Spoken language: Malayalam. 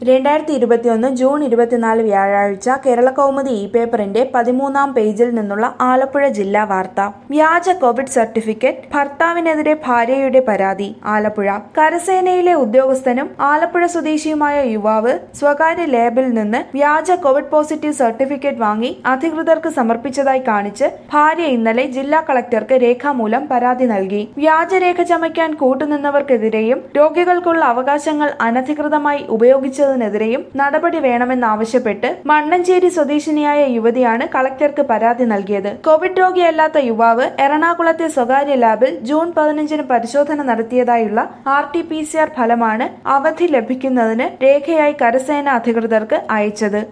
2021 ജൂൺ 24 വ്യാഴാഴ്ച കേരളകൗമുദി പേപ്പറിന്റെ 13-ാം പേജിൽ നിന്നുള്ള ആലപ്പുഴ ജില്ലാ വാർത്ത. വ്യാജ കോവിഡ് സർട്ടിഫിക്കറ്റ്, ഭർത്താവിനെതിരെ ഭാര്യയുടെ പരാതി. ആലപ്പുഴ കരസേനയിലെ ഉദ്യോഗസ്ഥനും ആലപ്പുഴ സ്വദേശിയുമായ യുവാവ് സ്വകാര്യ ലാബിൽ നിന്ന് വ്യാജ കോവിഡ് പോസിറ്റീവ് സർട്ടിഫിക്കറ്റ് വാങ്ങി അധികൃതർക്ക് സമർപ്പിച്ചതായി കാണിച്ച് ഭാര്യ ഇന്നലെ ജില്ലാ കളക്ടർക്ക് രേഖാമൂലം പരാതി നൽകി. വ്യാജരേഖ ചമയ്ക്കാൻ കൂട്ടുനിന്നവർക്കെതിരെയും രോഗികൾക്കുള്ള അവകാശങ്ങൾ അനധികൃതമായി ഉപയോഗിച്ചതിനെതിരെയും നടപടി വേണമെന്നാവശ്യപ്പെട്ട് മണ്ണഞ്ചേരി സ്വദേശിനിയായ യുവതിയാണ് കളക്ടർക്ക് പരാതി നൽകിയത്. കോവിഡ് രോഗിയല്ലാത്ത യുവാവ് എറണാകുളത്തെ സ്വകാര്യ ലാബിൽ ജൂൺ 15-ന് പരിശോധന നടത്തിയതായുള്ള RT-PCR ഫലമാണ് അവധി ലഭിക്കുന്നതിന് രേഖയായി കരസേന അധികൃതർക്ക് അയച്ചത്.